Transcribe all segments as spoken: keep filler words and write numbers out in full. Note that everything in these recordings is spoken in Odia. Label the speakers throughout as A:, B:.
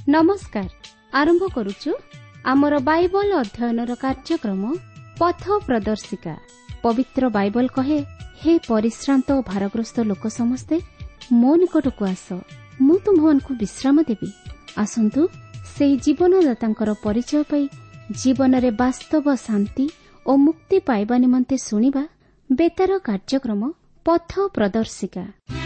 A: नमस्कार आरंभ करुचु आमर बाइबल अध्ययनर कार्यक्रम पथ प्रदर्शिका। पवित्र बाइबल कहे, हे परिश्रांत और भारग्रस्त लोक समस्ते मो निकट को आस, मु तुमको विश्राम देवी। आसंतु से जीवनदाता परिचय पाई जीवन रे वास्तव शांति और मुक्ति पाइबा निमंते सुनिबा बेतार कार्यक्रम पथ प्रदर्शिका।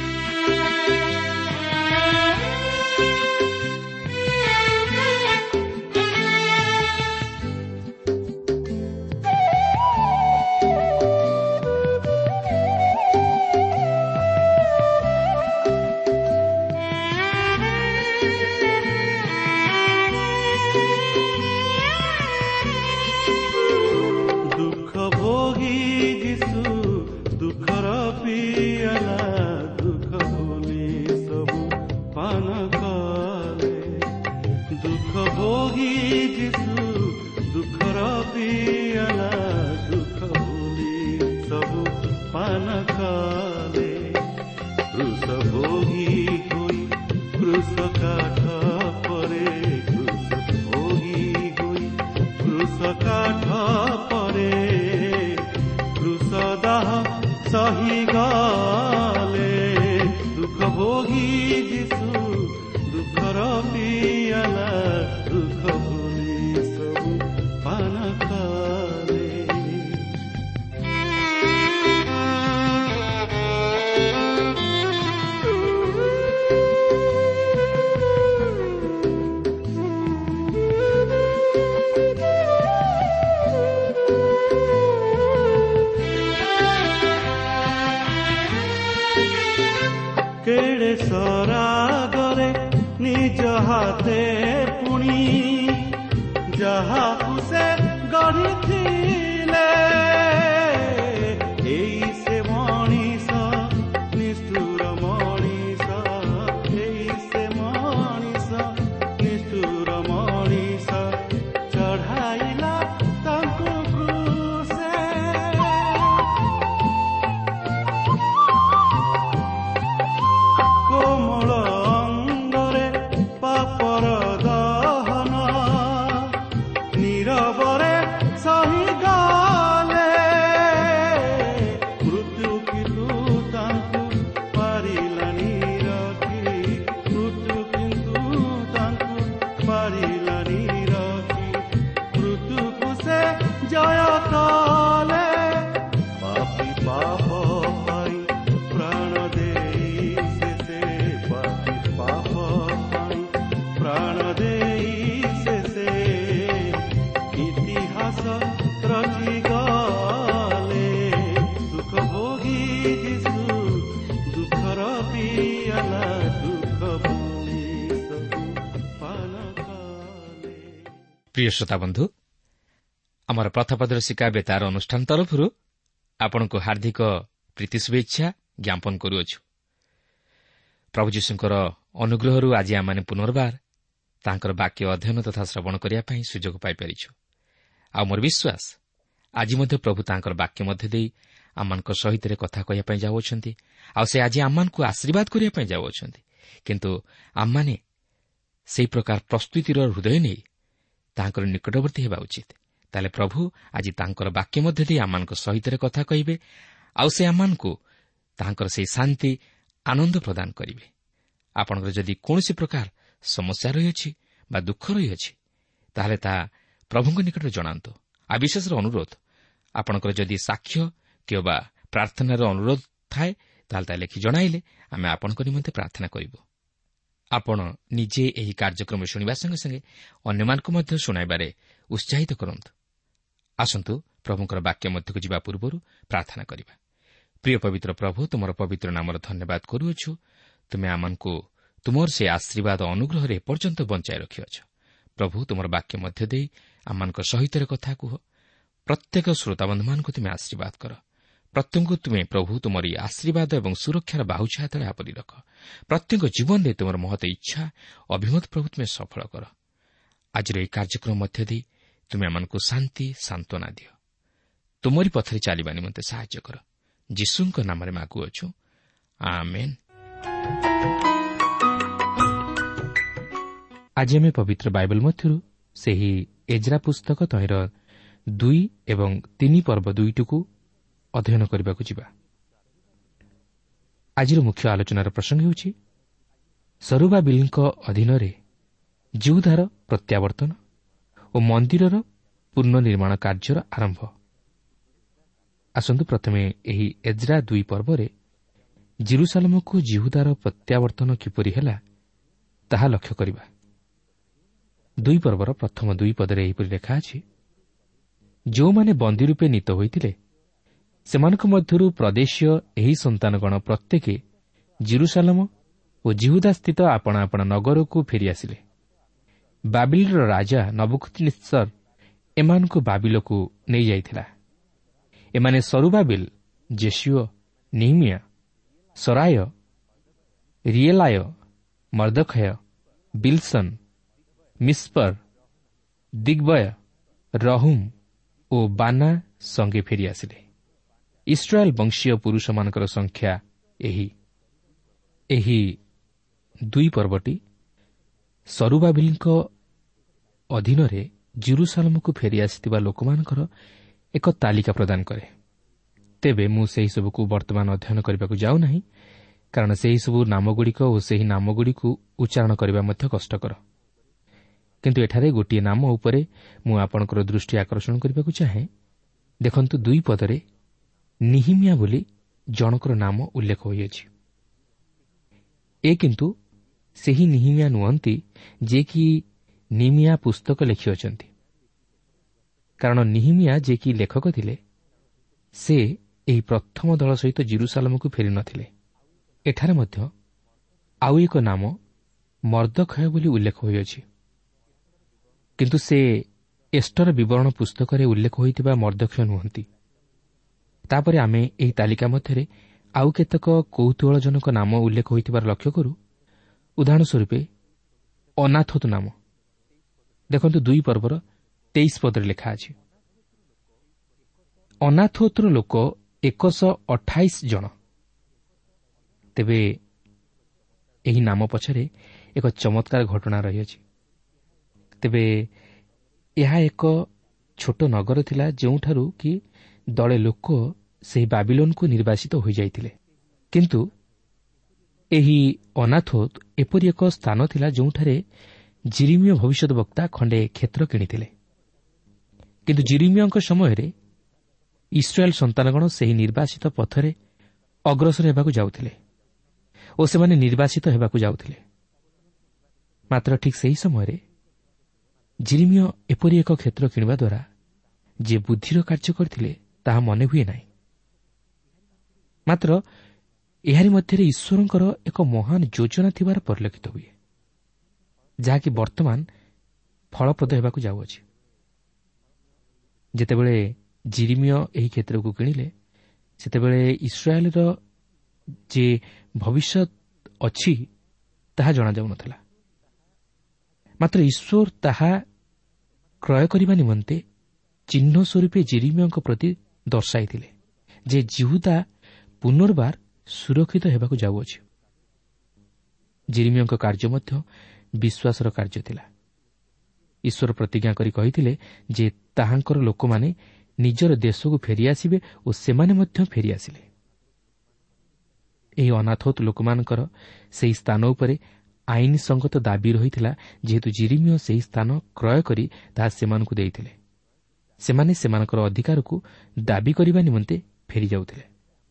B: केड़े सरागरे निज हाथे पुणी जहा से गढ़ी थिले, एई से मनीष निष्ठुर मनीष, एई से मनीष निष्ठुर मनीष चढ़ाइला तांको क्रूसे। कोमल अंगरे पापर दहन नीरवरे सही गाले, मृत्यु किंतु तांकु पारिलानी रखी, मृत्यु किंतु तांकु पारिलानी रखी, मृत्यु को से जय कले, पापी पाप पाई प्राण दे प्राण दे से इतिहास रची गले। दुख भोगी यीशु दुखर पियाला, दुख भोगी पान कले।
C: प्रिय श्रोता बंधु, आमर पथ प्रदर्शिका बेतार अनुष्ठान तरफ आपण को हार्दिक प्रीति शुभेच्छा ज्ञापन करुअछु। प्रभु जीशुଙ୍କର ଅନୁଗ୍ରହରୁ ଆଜି ଆମମାନେ ପୁନର୍ବାର ତାଙ୍କର ବାକ୍ୟ ଅଧ୍ୟୟନ ତଥା ଶ୍ରବଣ କରିବା ପାଇଁ ସୁଯୋଗ ପାଇପାରିଛୁ। ଆଉ ମୋର ବିଶ୍ୱାସ ଆଜି ମଧ୍ୟ ପ୍ରଭୁ ତାଙ୍କର ବାକ୍ୟ ମଧ୍ୟ ଦେଇ ଆମମାନଙ୍କ ସହିତ କଥା କହିବା ପାଇଁ ଯାଉଅଛନ୍ତି। ଆଉ ସେ ଆଜି ଆମମାନଙ୍କୁ ଆଶୀର୍ବାଦ କରିବା ପାଇଁ ଯାଉଅଛନ୍ତି। କିନ୍ତୁ ଆମମାନେ ସେହି ପ୍ରକାର ପ୍ରସ୍ତୁତିର ହୃଦୟ ନେଇ ତାଙ୍କର ନିକଟବର୍ତ୍ତୀ ହେବା ଉଚିତ। ତାହେଲେ ପ୍ରଭୁ ଆଜି ତାଙ୍କର ବାକ୍ୟ ମଧ୍ୟ ଦେଇ ଆମମାନଙ୍କ ସହିତ କଥା କହିବେ, ଆଉ ସେ ଆମମାନଙ୍କୁ ତାଙ୍କର ସେହି ଶାନ୍ତି ଆନନ୍ଦ ପ୍ରଦାନ କରିବେ। ଆପଣଙ୍କର ଯଦି କୌଣସି ପ୍ରକାର ସମସ୍ୟା ରହିଅଛି ବା ଦୁଃଖ ରହିଅଛି, ତାହେଲେ ତାହା ପ୍ରଭୁଙ୍କ ନିକଟରେ ଜଣାନ୍ତୁ। ଆଉ ବିଶେଷର ଅନୁରୋଧ, ଆପଣଙ୍କର ଯଦି ସାକ୍ଷ୍ୟ କିମ୍ବା ପ୍ରାର୍ଥନାର ଅନୁରୋଧ ଥାଏ, ତାହେଲେ ତାହା ଲେଖି ଜଣାଇଲେ ଆମେ ଆପଣଙ୍କ ନିମନ୍ତେ ପ୍ରାର୍ଥନା କରିବୁ। ଆପଣ ନିଜେ ଏହି କାର୍ଯ୍ୟକ୍ରମ ଶୁଣିବା ସଙ୍ଗେ ସଙ୍ଗେ ଅନ୍ୟମାନଙ୍କୁ ମଧ୍ୟ ଶୁଣାଇବାରେ ଉତ୍ସାହିତ କରନ୍ତୁ। ଆସନ୍ତୁ ପ୍ରଭୁଙ୍କର ବାକ୍ୟ ମଧ୍ୟକୁ ଯିବା ପୂର୍ବରୁ ପ୍ରାର୍ଥନା କରିବା। ପ୍ରିୟ ପବିତ୍ର ପ୍ରଭୁ, ତୁମର ପବିତ୍ର ନାମର ଧନ୍ୟବାଦ କରୁଅଛୁ। ତୁମେ ଆମମାନଙ୍କୁ ତୁମର ସେ ଆଶୀର୍ବାଦ ଅନୁଗ୍ରହରେ ଏପର୍ଯ୍ୟନ୍ତ ବଞ୍ଚାଇ ରଖିଅଛ। ପ୍ରଭୁ, ତୁମର ବାକ୍ୟ ମଧ୍ୟ ଦେଇ ଆମମାନଙ୍କ ସହିତ କଥା କୁହ। ପ୍ରତ୍ୟେକ ଶ୍ରୋତାବନ୍ଧୁମାନଙ୍କୁ ତୁମେ ଆଶୀର୍ବାଦ କର। ପ୍ରତ୍ୟେକଙ୍କୁ ତୁମେ ପ୍ରଭୁ ତୁମର ଏହି ଆଶୀର୍ବାଦ ଏବଂ ସୁରକ୍ଷାର ବାହୁଛାୟା ତଳେ ଆପରି ରଖ। ପ୍ରତ୍ୟେକ ଜୀବନରେ ତୁମର ମହତ ଇଚ୍ଛା ଅଭିମତ ପ୍ରଭୁ ତୁମେ ସଫଳ କର। ଆଜିର ଏହି କାର୍ଯ୍ୟକ୍ରମ ମଧ୍ୟ ଦେଇ ତୁମେ ଆମମାନଙ୍କୁ ଶାନ୍ତି ସାନ୍ତ୍ୱନା ଦିଅ। ତୁମରି ପଥରେ ଚାଲିବା ନିମନ୍ତେ ସାହାଯ୍ୟ କର। ଯୀଶୁଙ୍କ ନାମରେ ମାଗୁଅଛୁ, ଆମେନ୍। ଆଜି ଆମେ ପବିତ୍ର ବାଇବଲ ମଧ୍ୟରୁ ସେହି ଏଜ୍ରା ପୁସ୍ତକ ତହିଁର ଦୁଇ ଏବଂ ତିନି ପର୍ବ ଦୁଇଟିକୁ ଅଧ୍ୟୟନ କରିବାକୁ ଯିବା। ଆଜିର ମୁଖ୍ୟ ଆଲୋଚନାର ପ୍ରସଙ୍ଗ ହେଉଛି ସରୁବାବିଲଙ୍କ ଅଧୀନରେ ଜିହୁଦାର ପ୍ରତ୍ୟାବର୍ତ୍ତନ ଓ ମନ୍ଦିରର ପୁନଃନିର୍ମାଣ କାର୍ଯ୍ୟର ଆରମ୍ଭ। ଆସନ୍ତୁ ପ୍ରଥମେ ଏହି ଏଜ୍ରା ଦୁଇ ପର୍ବରେ ଜେରୁସାଲେମକୁ ଜିହୁଦାର ପ୍ରତ୍ୟାବର୍ତ୍ତନ କିପରି ହେଲା ତାହା ଲକ୍ଷ୍ୟ କରିବା। ଦୁଇ ପର୍ବର ପ୍ରଥମ ଦୁଇ ପଦରେ ଏହିପରି ଲେଖା ଅଛି, ଯେଉଁମାନେ ବନ୍ଦୀ ରୂପେ ନୀତ ହୋଇଥିଲେ ସେମାନଙ୍କ ମଧ୍ୟରୁ ପ୍ରଦେଶୀୟ ଏହି ସନ୍ତାନଗଣ ପ୍ରତ୍ୟେକେ ଜେରୁସାଲେମ ଓ ଜିହୁଦାସ୍ଥିତ ଆପଣା ଆପଣା ନଗରକୁ ଫେରିଆସିଲେ। ବାବିଲର ରାଜା ନବୁକଦ୍ନେସର ଏମାନଙ୍କୁ ବାବିଲକୁ ନେଇଯାଇଥିଲା। ଏମାନେ ସରୁବାବିଲ, ଜେସୁଅ, ନିହମିଆ, ସରାୟ, ରିଏଲାୟ, ମର୍ଦ୍ଦଖୟ, ବିଲସନ, ମିସ୍ପର, ଦିଗ୍ବୟ, ରହୁମ ଓ ବାନା ସଙ୍ଗେ ଫେରିଆସିଲେ। ଇସ୍ରାଏଲ ବଂଶୀୟ ପୁରୁଷମାନଙ୍କର ସଂଖ୍ୟା ଏହି। ଏହି ଦୁଇ ପର୍ବଟି ସରୁବାବିଲଙ୍କ ଅଧୀନରେ ଜେରୁସାଲେମକୁ ଫେରିଆସିଥିବା ଲୋକମାନଙ୍କର ଏକ ତାଲିକା ପ୍ରଦାନ କରେ। ତେବେ ମୁଁ ସେହିସବୁକୁ ବର୍ତ୍ତମାନ ଅଧ୍ୟୟନ କରିବାକୁ ଯାଉନାହିଁ, କାରଣ ସେହିସବୁ ନାମଗୁଡ଼ିକ ଓ ସେହି ନାମଗୁଡ଼ିକୁ ଉଚ୍ଚାରଣ କରିବା ମଧ୍ୟ କଷ୍ଟକର। କିନ୍ତୁ ଏଠାରେ ଗୋଟିଏ ନାମ ଉପରେ ମୁଁ ଆପଣଙ୍କର ଦୃଷ୍ଟି ଆକର୍ଷଣ କରିବାକୁ ଚାହେଁ। ଦେଖନ୍ତୁ, ଦୁଇ ପଦରେ ନିହିମିଆ ବୋଲି ଜଣକର ନାମ ଉଲ୍ଲେଖ ହୋଇଅଛି। ଏ କିନ୍ତୁ ସେହି ନିହିମିଆ ନୁହନ୍ତି ଯିଏକି ନିମିଆ ପୁସ୍ତକ ଲେଖିଅଛନ୍ତି, କାରଣ ନିହିମିଆ ଯିଏକି ଲେଖକ ଥିଲେ ସେ ଏହି ପ୍ରଥମ ଦଳ ସହିତ ଜେରୁସାଲେମକୁ ଫେରିନଥିଲେ। ଏଠାରେ ମଧ୍ୟ ଆଉ ଏକ ନାମ ମର୍ଦ୍ଦଖୟ ବୋଲି ଉଲ୍ଲେଖ ହୋଇଅଛି, କିନ୍ତୁ ସେ ଏଷ୍ଟର ବିବରଣ ପୁସ୍ତକରେ ଉଲ୍ଲେଖ ହୋଇଥିବା ମର୍ଦ୍ଦଖୟ ନୁହନ୍ତି। ତାପରେ ଆମେ ଏହି ତାଲିକା ମଧ୍ୟରେ ଆଉ କେତେକ କୌତୁହଳଜନକ ନାମ ଉଲ୍ଲେଖ ହୋଇଥିବାର ଲକ୍ଷ୍ୟ କରୁ। ଉଦାହରଣ ସ୍ୱରୂପ ଅନାଥୋତ ନାମ। ଦେଖନ୍ତୁ, ଦୁଇ ପର୍ବର ତେଇଶ ପଦରେ ଲେଖା ଅଛି, ଅନାଥୋତର ଲୋକ ଏକଶହ ଅଠାଇଶ ଜଣ। ତେବେ ଏହି ନାମ ପଛରେ ଏକ ଚମତ୍କାର ଘଟଣା ରହିଅଛି। ତେବେ ଏହା ଏକ ଛୋଟ ନଗର ଥିଲା, ଯେଉଁଠାରୁ କି ଦଳେ ଲୋକ ସେହି ବାବିଲୋନକୁ ନିର୍ବାସିତ ହୋଇଯାଇଥିଲେ। କିନ୍ତୁ ଏହି ଅନାଥୋତ ଏପରି ଏକ ସ୍ଥାନ ଥିଲା ଯେଉଁଠାରେ ଜିରିମିୟ ଭବିଷ୍ୟତ ବକ୍ତା ଖଣ୍ଡେ କ୍ଷେତ୍ର କିଣିଥିଲେ। କିନ୍ତୁ ଜିରିମିୟଙ୍କ ସମୟରେ ଇସ୍ରାଏଲ ସନ୍ତାନଗଣ ସେହି ନିର୍ବାସିତ ପଥରେ ଅଗ୍ରସର ହେବାକୁ ଯାଉଥିଲେ ଓ ସେମାନେ ନିର୍ବାସିତ ହେବାକୁ ଯାଉଥିଲେ। ମାତ୍ର ଠିକ୍ ସେହି ସମୟରେ ଜିରିମିୟ ଏପରି ଏକ କ୍ଷେତ୍ର କିଣିବା ଦ୍ୱାରା ଯେ ବୁଦ୍ଧିର କାର୍ଯ୍ୟ କରିଥିଲେ ତାହା ମନେ ହୁଏ ନାହିଁ। ମାତ୍ର ଏହାରି ମଧ୍ୟରେ ଈଶ୍ୱରଙ୍କର ଏକ ମହାନ ଯୋଜନା ଥିବାର ପରିଲକ୍ଷିତ ହୁଏ, ଯାହାକି ବର୍ତ୍ତମାନ ଫଳପ୍ରଦ ହେବାକୁ ଯାଉଅଛି। ଯେତେବେଳେ ଜିରିମିୟ ଏହି କ୍ଷେତ୍ରକୁ କିଣିଲେ, ସେତେବେଳେ ଇସ୍ରାଏଲର ଯେ ଭବିଷ୍ୟତ ଅଛି ତାହା ଜଣାଯାଉନଥିଲା। ମାତ୍ର ଈଶ୍ୱର ତାହା କ୍ରୟ କରିବା ନିମନ୍ତେ ଚିହ୍ନ ସ୍ୱରୂପେ ଜିରିମିୟଙ୍କ ପ୍ରତି ଦର୍ଶାଇଥିଲେ ଯେ ଜିହୁଦା ପୁନର୍ବାର ସୁରକ୍ଷିତ ହେବାକୁ ଯାଉଅଛି। ଜିରିମିୟଙ୍କ କାର୍ଯ୍ୟ ମଧ୍ୟ ବିଶ୍ୱାସର କାର୍ଯ୍ୟ ଥିଲା। ଈଶ୍ୱର ପ୍ରତିଜ୍ଞା କରି କହିଥିଲେ ଯେ ତାହାଙ୍କର ଲୋକମାନେ ନିଜର ଦେଶକୁ ଫେରିଆସିବେ ଓ ସେମାନେ ମଧ୍ୟ ଫେରିଆସିଲେ। ଏହି ଅନାଥୋତ ଲୋକମାନଙ୍କର ସେହି ସ୍ଥାନ ଉପରେ ଆଇନ ସଙ୍ଗତ ଦାବି ରହିଥିଲା, ଯେହେତୁ ଜିରିମିୟ ସେହି ସ୍ଥାନ କ୍ରୟ କରି ତାହା ସେମାନଙ୍କୁ ଦେଇଥିଲେ। ସେମାନେ ସେମାନଙ୍କର ଅଧିକାରକୁ ଦାବି କରିବା ନିମନ୍ତେ ଫେରିଯାଉଥିଲେ।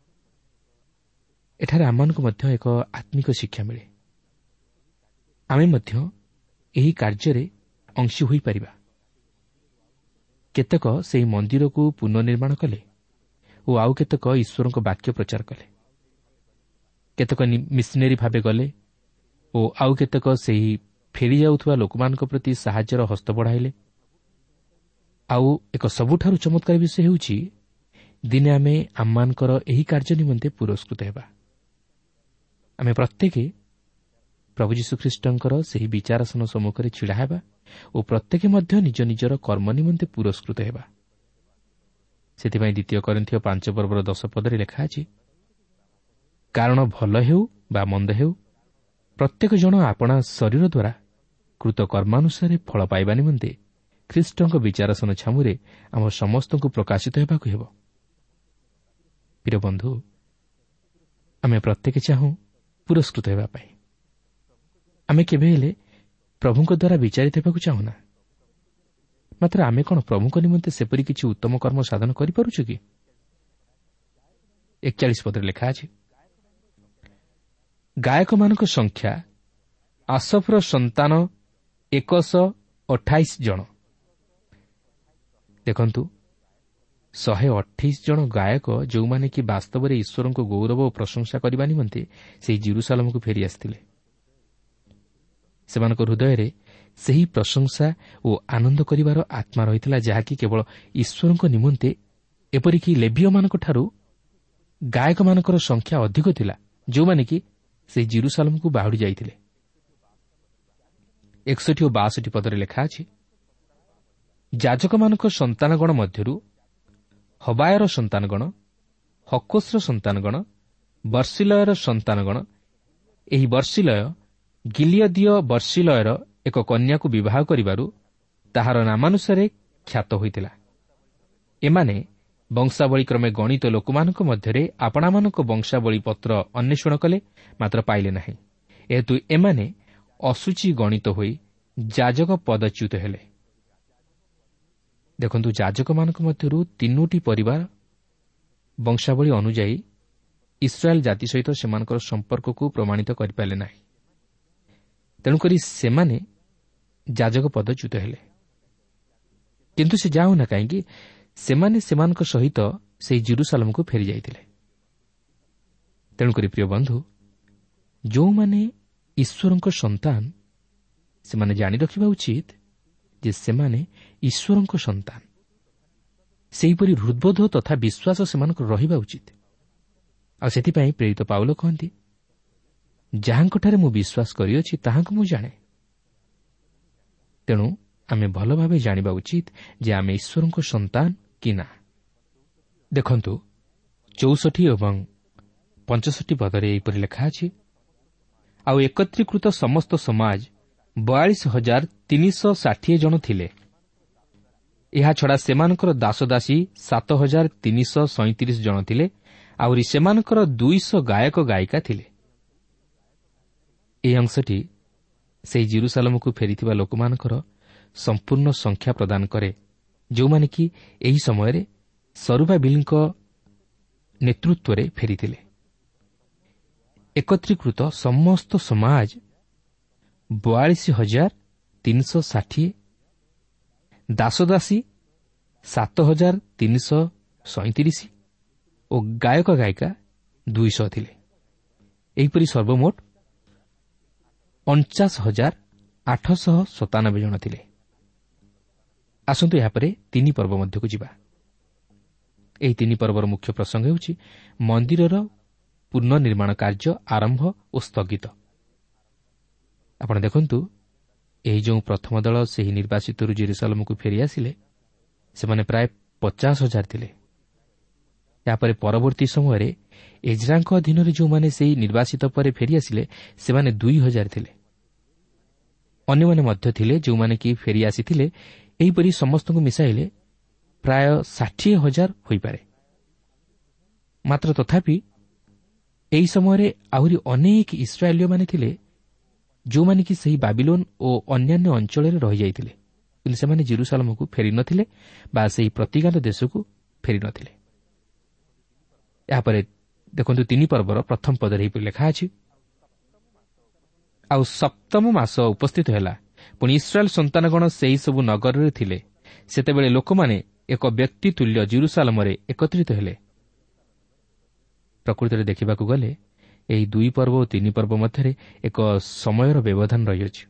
C: ଏଠାରେ ଆମମାନଙ୍କୁ ମଧ୍ୟ ଏକ ଆତ୍ମିକ ଶିକ୍ଷା ମିଳେ। ଆମେ ମଧ୍ୟ ଏହି କାର୍ଯ୍ୟରେ ଅଂଶୀ ହୋଇପାରିବା। କେତେକ ସେହି ମନ୍ଦିରକୁ ପୁନଃନିର୍ମାଣ କଲେ ଓ ଆଉ କେତେକ ଈଶ୍ୱରଙ୍କ ବାକ୍ୟ ପ୍ରଚାର କଲେ। କେତେକ ମିଶନେରୀ ଭାବେ ଗଲେ ଓ ଆଉ କେତେକ ସେହି ଫେରିଯାଉଥିବା ଲୋକମାନଙ୍କ ପ୍ରତି ସାହାଯ୍ୟର ହସ୍ତ ବଢ଼ାଇଲେ। ଆଉ ଏକ ସବୁଠାରୁ ଚମତ୍କାର ବିଷୟ ହେଉଛି, ଦିନେ ଆମେ ଆମମାନଙ୍କର ଏହି କାର୍ଯ୍ୟ ନିମନ୍ତେ ପୁରସ୍କୃତ ହେବା। ଆମେ ପ୍ରତ୍ୟେକ ପ୍ରଭୁ ଯୀଶୁଖ୍ରୀଷ୍ଟଙ୍କର ସେହି ବିଚାରାସନ ସମ୍ମୁଖରେ ଛିଡ଼ା ହେବା ଓ ପ୍ରତ୍ୟେକ ମଧ୍ୟ ନିଜ ନିଜର କର୍ମ ନିମନ୍ତେ ପୁରସ୍କୃତ ହେବା। ସେଥିପାଇଁ ଦ୍ୱିତୀୟ କରିନ୍ଥୀୟ ପାଞ୍ଚ ପର୍ବର ଦଶ ପଦରେ ଲେଖା ଅଛି, କାରଣ ଭଲ ହେଉ ବା ମନ୍ଦ ହେଉ, ପ୍ରତ୍ୟେକ ଜଣ ଆପଣା ଶରୀର ଦ୍ୱାରା କୃତ କର୍ମାନୁସାରେ ଫଳ ପାଇବା ନିମନ୍ତେ ଖ୍ରୀଷ୍ଟଙ୍କ ବିଚାରସନ ଛାମୁରେ ଆମ ସମସ୍ତଙ୍କୁ ପ୍ରକାଶିତ ହେବାକୁ ହେବ। ପ୍ରିୟ ବନ୍ଧୁ, ଆମେ ପ୍ରତ୍ୟେକ ଚାହୁଁ ପୁରସ୍କୃତ ହେବା ପାଇଁ। ଆମେ କେବେ ହେଲେ ପ୍ରଭୁଙ୍କ ଦ୍ୱାରା ବିଚାରିତ ହେବାକୁ ଚାହୁଁନା। ମାତ୍ର ଆମେ କ'ଣ ପ୍ରଭୁଙ୍କ ନିମନ୍ତେ ସେପରି କିଛି ଉତ୍ତମ କର୍ମ ସାଧନ କରିପାରୁଛୁ କି? ଏକଚାଳିଶ ପଦରେ ଲେଖା ଅଛି, ଗାୟକମାନଙ୍କ ସଂଖ୍ୟା ଆସଫର ସନ୍ତାନ ଏକଶହ ଅଠାଇଶ ଜଣ। ଦେଖନ୍ତୁ, ଶହେ ଅଠେଇଶ ଜଣ ଗାୟକ ଯେଉଁମାନେ କି ବାସ୍ତବରେ ଈଶ୍ୱରଙ୍କ ଗୌରବ ଓ ପ୍ରଶଂସା କରିବା ନିମନ୍ତେ ସେହି ଜେରୁସାଲେମକୁ ଫେରିଆସିଥିଲେ। ସେମାନଙ୍କ ହୃଦୟରେ ସେହି ପ୍ରଶଂସା ଓ ଆନନ୍ଦ କରିବାର ଆତ୍ମା ରହିଥିଲା, ଯାହାକି କେବଳ ଈଶ୍ୱରଙ୍କ ନିମନ୍ତେ, ଏପରିକି ଲେବୀୟମାନଙ୍କଠାରୁ ଗାୟକମାନଙ୍କର ସଂଖ୍ୟା ଅଧିକ ଥିଲା, ଯେଉଁମାନେ କି ସେହି ଜେରୁସାଲେମକୁ ବାହୁଡ଼ି ଯାଇଥିଲେ। ଏକଷଠି ଓ ବାଷଠି ପଦରେ ଲେଖା ଅଛି, ଯାଜକମାନଙ୍କ ସନ୍ତାନଗଣ ମଧ୍ୟରୁ ହବାୟର ସନ୍ତାନଗଣ, ହକୋସ୍ର ସନ୍ତାନଗଣ, ବର୍ଷିଲୟର ସନ୍ତାନଗଣ। ଏହି ବର୍ଷିଲୟ ଗିଲିୟଦୀୟ ବର୍ଷିଲୟର ଏକ କନ୍ୟାକୁ ବିବାହ କରିବାରୁ ତାହାର ନାମାନୁସାରେ ଖ୍ୟାତ ହୋଇଥିଲା। ଏମାନେ ବଂଶାବଳୀ କ୍ରମେ ଗଣିତ ଲୋକମାନଙ୍କ ମଧ୍ୟରେ ଆପଣାମାନଙ୍କ ବଂଶାବଳୀ ପତ୍ର ଅନ୍ୱେଷଣ କଲେ, ମାତ୍ର ପାଇଲେ ନାହିଁ। ଏହେତୁ ଏମାନେ ଅଶୁଚି ଗଣିତ ହୋଇ ଯାଜକ ପଦଚ୍ୟୁତ ହେଲେ। ଦେଖନ୍ତୁ, ଯାଜକମାନଙ୍କ ମଧ୍ୟରୁ ତିନୋଟି ପରିବାର ବଂଶାବଳୀ ଅନୁଯାୟୀ ଇସ୍ରାଏଲ୍ ଜାତି ସହିତ ସେମାନଙ୍କର ସମ୍ପର୍କକୁ ପ୍ରମାଣିତ କରିପାରିଲେ ନାହିଁ। ତେଣୁକରି ସେମାନେ ଯାଜକ ପଦଚ୍ୟୁତ ହେଲେ। କିନ୍ତୁ ସେ ଯାଉନା କାହିଁକି, ସେମାନେ ସେମାନଙ୍କ ସହିତ ସେହି ଜେରୁସାଲେମକୁ ଫେରିଯାଇଥିଲେ। ତେଣୁକରି ପ୍ରିୟ ବନ୍ଧୁ, ଯେଉଁମାନେ ଈଶ୍ୱରଙ୍କ ସନ୍ତାନ, ସେମାନେ ଜାଣି ରଖିବା ଉଚିତ ଯେ ସେମାନେ ଈଶ୍ୱରଙ୍କ ସନ୍ତାନ। ସେହିପରି ହୃଦବୋଧ ତଥା ବିଶ୍ୱାସ ସେମାନଙ୍କର ରହିବା ଉଚିତ। ଆଉ ସେଥିପାଇଁ ପ୍ରେରିତ ପାଉଲ କହନ୍ତି, ଯାହାଙ୍କଠାରେ ମୁଁ ବିଶ୍ୱାସ କରିଅଛି ତାହାଙ୍କୁ ମୁଁ ଜାଣେ। ତେଣୁ ଆମେ ଭଲ ଭାବେ ଜାଣିବା ଉଚିତ ଯେ ଆମେ ଈଶ୍ୱରଙ୍କ ସନ୍ତାନ କି ନା। ଦେଖନ୍ତୁ, ଚଉଷଠି ଏବଂ ପଞ୍ଚଷଠି ପଦରେ ଏହିପରି ଲେଖା ଅଛି, ଆଉ ଏକତ୍ରୀକୃତ ସମସ୍ତ ସମାଜ ବୟାଳିଶ ହଜାର ତିନିଶହ ଷାଠିଏ ଜଣ ଥିଲେ। ଏହାଛଡ଼ା ସେମାନଙ୍କର ଦାସଦାସୀ ସାତ ହଜାର ତିନିଶହ ସଇଁତିରିଶ ଜଣ ଥିଲେ। ଆହୁରି ସେମାନଙ୍କର ଦୁଇଶହ ଗାୟକ ଗାୟିକା ଥିଲେ। ଏହି ଅଂଶଟି ସେହି ଜେରୁସାଲେମକୁ ଫେରିଥିବା ଲୋକମାନଙ୍କର ସମ୍ପୂର୍ଣ୍ଣ ସଂଖ୍ୟା ପ୍ରଦାନ କରେ, ଯେଉଁମାନେ କି ଏହି ସମୟରେ ସରୁବାବିଲଙ୍କ ନେତୃତ୍ୱରେ ଫେରିଥିଲେ। ଏକତ୍ରୀକୃତ ସମସ୍ତ ସମାଜ ବୟାଳିଶ ହଜାର ତିନିଶହ ଷାଠିଏ, ଦାସଦାସୀ ସାତ ହଜାର ତିନିଶହ ସଇଁତିରିଶ ଓ ଗାୟକ ଗାୟିକା ଦୁଇଶହ ଥିଲେ। ଏହିପରି ସର୍ବମୋଟ ଅଣଚାଶ ହଜାର ଆଠଶହ ସତାନବେ ଜଣ ଥିଲେ। ଆସନ୍ତୁ ଏହାପରେ ତିନି ପର୍ବ ମଧ୍ୟକୁ ଯିବା। ଏହି ତିନି ପର୍ବର ମୁଖ୍ୟ ପ୍ରସଙ୍ଗ ହେଉଛି ମନ୍ଦିରର ପୁନଃନିର୍ମାଣ କାର୍ଯ୍ୟ ଆରମ୍ଭ ଓ ସ୍ଥଗିତ। ଆପଣ ଦେଖନ୍ତୁ, ଏହି ଯେଉଁ ପ୍ରଥମ ଦଳ ସେହି ନିର୍ବାସିତରୁ ଜେରୁସାଲେମକୁ ଫେରିଆସିଲେ, ସେମାନେ ପ୍ରାୟ ପଚାଶ ହଜାର ଥିଲେ। ଏହାପରେ ପରବର୍ତ୍ତୀ ସମୟରେ ଏଜ୍ରାଙ୍କ ଅଧୀନରେ ଯେଉଁମାନେ ସେହି ନିର୍ବାସିତ ପରେ ଫେରିଆସିଲେ, ସେମାନେ ଦୁଇ ହଜାର ଥିଲେ। ଅନ୍ୟମାନେ ମଧ୍ୟ ଥିଲେ ଯେଉଁମାନେ କି ଫେରିଆସିଥିଲେ। ଏହିପରି ସମସ୍ତଙ୍କୁ ମିଶାଇଲେ ପ୍ରାୟ ଷାଠିଏ ହଜାର ହୋଇପାରେ। ମାତ୍ର ତଥାପି ଏହି ସମୟରେ ଆହୁରି ଅନେକ ଇସ୍ରାଏଲୀୟମାନେ ଥିଲେ, ଯେଉଁମାନେ କି ସେହି ବାବିଲୋନ ଓ ଅନ୍ୟାନ୍ୟ ଅଞ୍ଚଳରେ ରହିଯାଇଥିଲେ, କିନ୍ତୁ ସେମାନେ ଜେରୁସାଲେମକୁ ଫେରିନଥିଲେ ବା ସେହି ପ୍ରତିଗାତ ଦେଶକୁ ଫେରିନଥିଲେ। ଏହାପରେ ଦେଖନ୍ତୁ, ତିନି ପର୍ବର ପ୍ରଥମ ପଦରେ ଏହିପରି ଲେଖା ଅଛି, ଆଉ ସପ୍ତମ ମାସ ଉପସ୍ଥିତ ହେଲା, ପୁଣି ଇସ୍ରାଏଲ୍ ସନ୍ତାନଗଣ ସେହିସବୁ ନଗରରେ ଥିଲେ। ସେତେବେଳେ ଲୋକମାନେ ଏକ ବ୍ୟକ୍ତି ତୁଲ୍ୟ ଜେରୁସାଲେମରେ ଏକତ୍ରିତ ହେଲେ। ପ୍ରକୃତରେ ଦେଖିବାକୁ ଗଲେ ଏହି ଦୁଇ ପର୍ବ ଓ ତିନି ପର୍ବ ମଧ୍ୟରେ ଏକ ସମୟର ବ୍ୟବଧାନ ରହିଅଛି।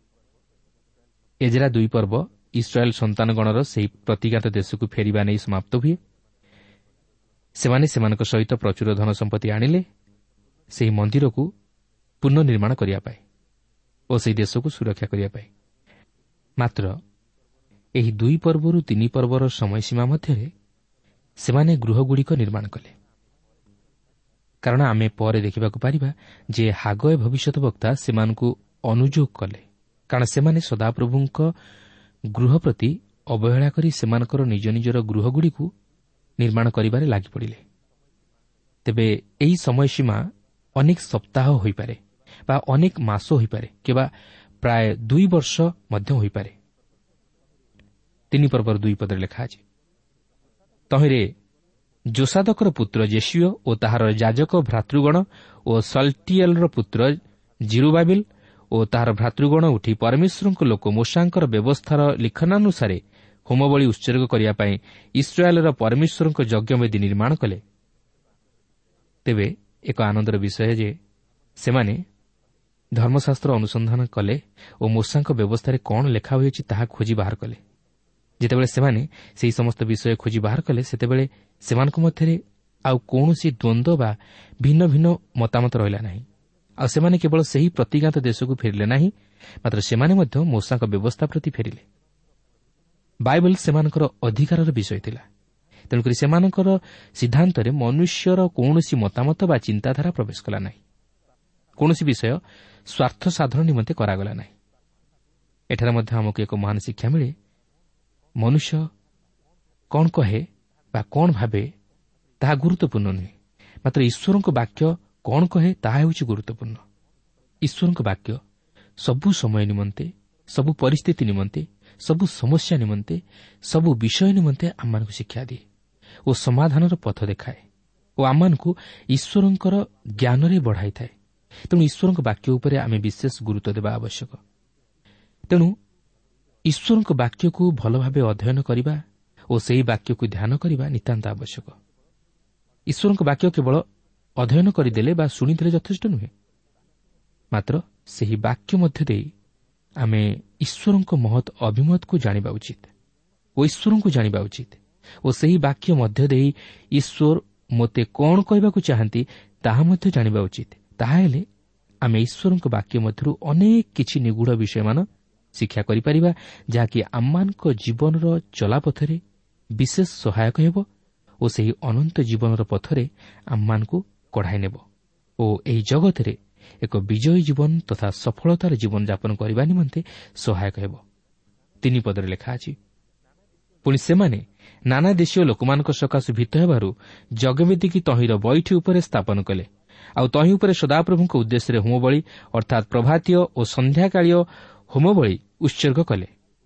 C: ଏଜ୍ରା ଦୁଇ ପର୍ବ ଇସ୍ରାଏଲ୍ ସନ୍ତାନଗଣର ସେହି ପ୍ରତିଗାତ ଦେଶକୁ ଫେରିବା ନେଇ ସମାପ୍ତ ହୁଏ। ସେମାନେ ସେମାନଙ୍କ ସହିତ ପ୍ରଚୁର ଧନ ସମ୍ପତ୍ତି ଆଣିଲେ ସେହି ମନ୍ଦିରକୁ ପୁନଃନିର୍ମାଣ କରିବା ପାଇଁ ଓ ସେହି ଦେଶକୁ ସୁରକ୍ଷା କରିବା ପାଇଁ। ମାତ୍ର ଏହି ଦୁଇ ପର୍ବରୁ ତିନି ପର୍ବର ସମୟସୀମା ମଧ୍ୟରେ ସେମାନେ ଗୃହଗୁଡ଼ିକ ନିର୍ମାଣ କଲେ। କାରଣ ଆମେ ପରେ ଦେଖିବାକୁ ପାରିବା ଯେ ହାଗୟ ଭବିଷ୍ୟତ ବକ୍ତା ସେମାନଙ୍କୁ ଅନୁଯୋଗ କଲେ କାରଣ ସେମାନେ ସଦାପ୍ରଭୁଙ୍କ ଗୃହ ପ୍ରତି ଅବହେଳା କରି ସେମାନଙ୍କର ନିଜ ନିଜର ଗୃହଗୁଡ଼ିକୁ ନିର୍ମାଣ କରିବାରେ ଲାଗିପଡ଼ିଲେ। ତେବେ ଏହି ସମୟସୀମା ଅନେକ ସପ୍ତାହ ହୋଇପାରେ ବା ଅନେକ ମାସ ହୋଇପାରେ କିମ୍ବା ପ୍ରାୟ ଦୁଇ ବର୍ଷ ମଧ୍ୟ ହୋଇପାରେ। ତିନି ପର୍ବର ଦୁଇ ପଦରେ ଲେଖା ଅଛି, ତହିଁରେ ଯୋସାଦକର ପୁତ୍ର ଜେସିଓ ଓ ତାହାର ଯାଜକ ଭ୍ରାତୃଗଣ ଓ ସଲ୍ଟିଏଲ୍ର ପୁତ୍ର ଜିରୁବାବିଲ୍ ଓ ତାହାର ଭ୍ରାତୃଗଣ ଉଠି ପରମେଶ୍ୱରଙ୍କ ଲୋକ ମୋଶାଙ୍କର ବ୍ୟବସ୍ଥାର ଲିଖନାନୁସାରେ ହୋମବଳି ଉତ୍ସର୍ଗ କରିବା ପାଇଁ ଇସ୍ରାଏଲ୍ର ପରମେଶ୍ୱରଙ୍କ ଯଜ୍ଞବେଦୀ ନିର୍ମାଣ କଲେ। ତେବେ ଏକ ଆନନ୍ଦର ବିଷୟ ଯେ ସେମାନେ ଧର୍ମଶାସ୍ତ୍ର ଅନୁସନ୍ଧାନ କଲେ ଓ ମୋଶାଙ୍କ ବ୍ୟବସ୍ଥାରେ କ'ଣ ଲେଖା ହୋଇଅଛି ତାହା ଖୋଜି ବାହାର କଲେ। ଯେତେବେଳେ ସେମାନେ ସେହି ସମସ୍ତ ବିଷୟ ଖୋଜି ବାହାର କଲେ, ସେତେବେଳେ ସେମାନଙ୍କ ମଧ୍ୟରେ ଆଉ କୌଣସି ଦ୍ୱନ୍ଦ୍ୱ ବା ଭିନ୍ନ ଭିନ୍ନ ମତାମତ ରହିଲା ନାହିଁ। ଆଉ ସେମାନେ କେବଳ ସେହି ପ୍ରତିଜ୍ଞାତ ଦେଶକୁ ଫେରିଲେ ନାହିଁ, ମାତ୍ର ସେମାନେ ମଧ୍ୟ ମୋଶାଙ୍କ ବ୍ୟବସ୍ଥା ପ୍ରତି ଫେରିଲେ। ବାଇବଲ ସେମାନଙ୍କର ଅଧିକାରର ବିଷୟ ଥିଲା। ତେଣୁକରି ସେମାନଙ୍କର ସିଦ୍ଧାନ୍ତରେ ମନୁଷ୍ୟର କୌଣସି ମତାମତ ବା ଚିନ୍ତାଧାରା ପ୍ରବେଶ କଲା ନାହିଁ। କୌଣସି ବିଷୟ ସ୍ୱାର୍ଥ ସାଧନ ନିମନ୍ତେ କରାଗଲା ନାହିଁ। ଏଠାରେ ମଧ୍ୟ ଆମକୁ ଏକ ମହାନ ଶିକ୍ଷା ମିଳେ। ମନୁଷ୍ୟ କ'ଣ କହେ ବା କ'ଣ ଭାବେ ତାହା ଗୁରୁତ୍ୱପୂର୍ଣ୍ଣ ନୁହେଁ, ମାତ୍ର ଈଶ୍ୱରଙ୍କ ବାକ୍ୟ କ'ଣ କହେ ତାହା ହେଉଛି ଗୁରୁତ୍ୱପୂର୍ଣ୍ଣ। ଈଶ୍ୱରଙ୍କ ବାକ୍ୟ ସବୁ ସମୟ ନିମନ୍ତେ, ସବୁ ପରିସ୍ଥିତି ନିମନ୍ତେ, ସବୁ ସମସ୍ୟା ନିମନ୍ତେ, ସବୁ ବିଷୟ ନିମନ୍ତେ ଆମମାନଙ୍କୁ ଶିକ୍ଷା ଦିଏ ଓ ସମାଧାନର ପଥ ଦେଖାଏ ଓ ଆମମାନଙ୍କୁ ଈଶ୍ୱରଙ୍କର ଜ୍ଞାନରେ ବଢ଼ାଇଥାଏ। ତେଣୁ ଈଶ୍ୱରଙ୍କ ବାକ୍ୟ ଉପରେ ଆମେ ବିଶେଷ ଗୁରୁତ୍ୱ ଦେବା ଆବଶ୍ୟକ। ତେଣୁ ଈଶ୍ୱରଙ୍କ ବାକ୍ୟକୁ ଭଲ ଭାବେ ଅଧ୍ୟୟନ କରିବା ଓ ସେହି ବାକ୍ୟକୁ ଧ୍ୟାନ କରିବା ନିତାନ୍ତ ଆବଶ୍ୟକ। ଈଶ୍ୱରଙ୍କ ବାକ୍ୟ କେବଳ ଅଧ୍ୟୟନ କରିଦେଲେ ବା ଶୁଣିଦେଲେ ଯଥେଷ୍ଟ ନୁହେଁ, ମାତ୍ର ସେହି ବାକ୍ୟ ମଧ୍ୟ ଦେଇ ଆମେ ଈଶ୍ୱରଙ୍କ ମହତ୍ ଅଭିମତକୁ ଜାଣିବା ଉଚିତ ଓ ଈଶ୍ୱରଙ୍କୁ ଜାଣିବା ଉଚିତ ଓ ସେହି ବାକ୍ୟ ମଧ୍ୟ ଦେଇ ଈଶ୍ୱର ମୋତେ କ'ଣ କହିବାକୁ ଚାହାନ୍ତି ତାହା ମଧ୍ୟ ଜାଣିବା ଉଚିତ। ତାହାହେଲେ ଆମେ ଈଶ୍ୱରଙ୍କ ବାକ୍ୟ ମଧ୍ୟରୁ ଅନେକ କିଛି ନିଗୁଢ଼ ବିଷୟମାନ ଶିକ୍ଷା କରିପାରିବା, ଯାହାକି ଆମମାନଙ୍କ ଜୀବନର ଚଲାପଥରେ ବିଶେଷ ସହାୟକ ହେବ ଓ ସେହି ଅନନ୍ତ ଜୀବନର ପଥରେ ଆମମାନଙ୍କୁ କଢ଼ାଇ ନେବ ଓ ଏହି ଜଗତରେ ଏକ ବିଜୟୀ ଜୀବନ ତଥା ସଫଳତାର ଜୀବନଯାପନ କରିବା ନିମନ୍ତେ ସହାୟକ ହେବ। ତିନି ପଦରେ ଲେଖା ଅଛି, ପୁଣି ସେମାନେ ନାନା ଦେଶୀୟ ଲୋକମାନଙ୍କ ସକାଶେ ଭୀତ ହେବାରୁ ଯଜ୍ଞବେଦୀକି ତହିଁର ବୈଠି ଉପରେ ସ୍ଥାପନ କଲେ। ଆଉ ତହିଁ ଉପରେ ସଦାପ୍ରଭୁଙ୍କ ଉଦ୍ଦେଶ୍ୟରେ ହୋମବଳି ଅର୍ଥାତ୍ ପ୍ରଭାତୀୟ ଓ ସନ୍ଧ୍ୟାକାଳୀୟ ହୋମବଳି ଉତ୍ସର୍ଗ କଲେ।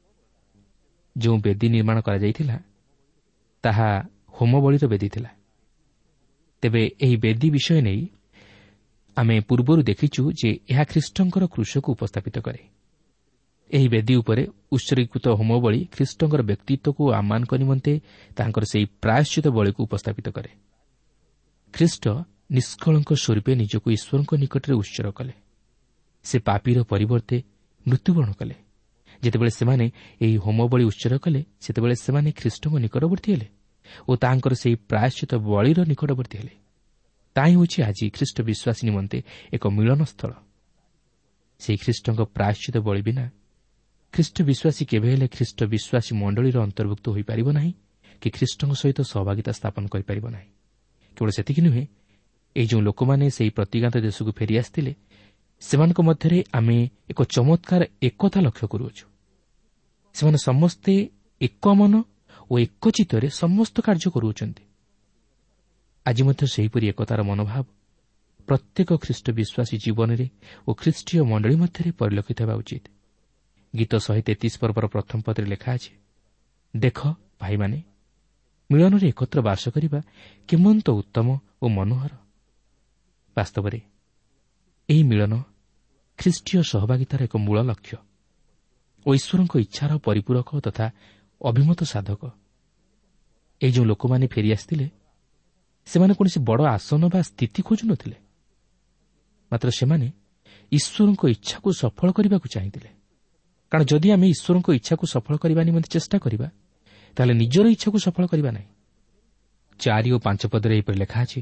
C: ଯେଉଁ ବେଦୀ ନିର୍ମାଣ କରାଯାଇଥିଲା ତାହା ହୋମବଳିର ବେଦୀ ଥିଲା। ତେବେ ଏହି ବେଦୀ ବିଷୟ ନେଇ ଆମେ ପୂର୍ବରୁ ଦେଖିଛୁ ଯେ ଏହା ଖ୍ରୀଷ୍ଟଙ୍କର କ୍ରୁଶକୁ ଉପସ୍ଥାପିତ କରେ। ଏହି ବେଦୀ ଉପରେ ଉତ୍ସର୍ଗୀକୃତ ହୋମବଳି ଖ୍ରୀଷ୍ଟଙ୍କର ବ୍ୟକ୍ତିତ୍ୱକୁ ଆମମାନଙ୍କ ନିମନ୍ତେ ତାଙ୍କର ସେହି ପ୍ରାୟଶ୍ଚିତ ବଳିକୁ ଉପସ୍ଥାପିତ କରେ। ଖ୍ରୀଷ୍ଟ ନିଷ୍କଳଙ୍କ ସ୍ୱରୂପେ ନିଜକୁ ଈଶ୍ୱରଙ୍କ ନିକଟରେ ଉତ୍ସର୍ଗ କଲେ। ସେ ପାପୀର ପରିବର୍ତ୍ତେ ମୃତ୍ୟୁବରଣ କଲେ। ଯେତେବେଳେ ସେମାନେ ଏହି ହୋମବଳି ଉତ୍ସର୍ଗ କଲେ, ସେତେବେଳେ ସେମାନେ ଖ୍ରୀଷ୍ଟଙ୍କ ନିକଟବର୍ତ୍ତୀ ହେଲେ ଓ ତାଙ୍କର ସେହି ପ୍ରାୟଶ୍ଚିତ ବଳିର ନିକଟବର୍ତ୍ତୀ ହେଲେ। ତାହା ହିଁ ହେଉଛି ଆଜି ଖ୍ରୀଷ୍ଟ ବିଶ୍ୱାସୀ ନିମନ୍ତେ ଏକ ମିଳନ ସ୍ଥଳ। ସେହି ଖ୍ରୀଷ୍ଟଙ୍କ ପ୍ରାୟଶ୍ଚିତ ବଳି ବିନା ଖ୍ରୀଷ୍ଟ ବିଶ୍ୱାସୀ କେବେ ହେଲେ ଖ୍ରୀଷ୍ଟ ବିଶ୍ୱାସୀ ମଣ୍ଡଳୀର ଅନ୍ତର୍ଭୁକ୍ତ ହୋଇପାରିବ ନାହିଁ କି ଖ୍ରୀଷ୍ଟଙ୍କ ସହିତ ସହଭାଗିତା ସ୍ଥାପନ କରିପାରିବ ନାହିଁ। କେବଳ ସେତିକି ନୁହେଁ, ଏହି ଯେଉଁ ଲୋକମାନେ ସେହି ପ୍ରତିଜ୍ଞାତ ଦେଶକୁ ଫେରିଆସିଥିଲେ, ସେମାନଙ୍କ ମଧ୍ୟରେ ଆମେ ଏକ ଚମତ୍କାର ଏକତା ଲକ୍ଷ୍ୟ କରୁଅଛୁ। ସେମାନେ ସମସ୍ତେ ଏକ ମନ ଓ ଏକ ଚିତ୍ତରେ ସମସ୍ତ କାର୍ଯ୍ୟ କରୁଅଛନ୍ତି। ଆଜି ମଧ୍ୟ ସେହିପରି ଏକତାର ମନୋଭାବ ପ୍ରତ୍ୟେକ ଖ୍ରୀଷ୍ଟ ବିଶ୍ୱାସୀ ଜୀବନରେ ଓ ଖ୍ରୀଷ୍ଟୀୟ ମଣ୍ଡଳୀ ମଧ୍ୟରେ ପରିଲକ୍ଷିତ ହେବା ଉଚିତ। ଗୀତ ଶହେ ତେତିଶ ପର୍ବର ପ୍ରଥମ ପଦରେ ଲେଖା ଅଛି, ଦେଖ ଭାଇମାନେ, ମିଳନରେ ଏକତ୍ର ବାସ କରିବା କେମନ୍ତ ଉତ୍ତମ ଓ ମନୋହର। ବାସ୍ତବରେ ଏହି ମିଳନ ଖ୍ରୀଷ୍ଟୀୟ ସହଭାଗିତାର ଏକ ମୂଳ ଲକ୍ଷ୍ୟ ଓ ଈଶ୍ୱରଙ୍କ ଇଚ୍ଛାର ପରିପୂରକ ତଥା ଅଭିମତ ସାଧକ। ଏହି ଯେଉଁ ଲୋକମାନେ ଫେରିଆସିଥିଲେ, ସେମାନେ କୌଣସି ବଡ଼ ଆସନ ବା ସ୍ଥିତି ଖୋଜୁନଥିଲେ, ମାତ୍ର ସେମାନେ ଈଶ୍ୱରଙ୍କ ଇଚ୍ଛାକୁ ସଫଳ କରିବାକୁ ଚାହିଁଥିଲେ। କାରଣ ଯଦି ଆମେ ଈଶ୍ୱରଙ୍କ ଇଚ୍ଛାକୁ ସଫଳ କରିବା ନିମନ୍ତେ ଚେଷ୍ଟା କରିବା, ତାହେଲେ ନିଜର ଇଚ୍ଛାକୁ ସଫଳ କରିବା ନାହିଁ। ଚାରି ଓ ପାଞ୍ଚ ପଦରେ ଏହିପରି ଲେଖା ଅଛି,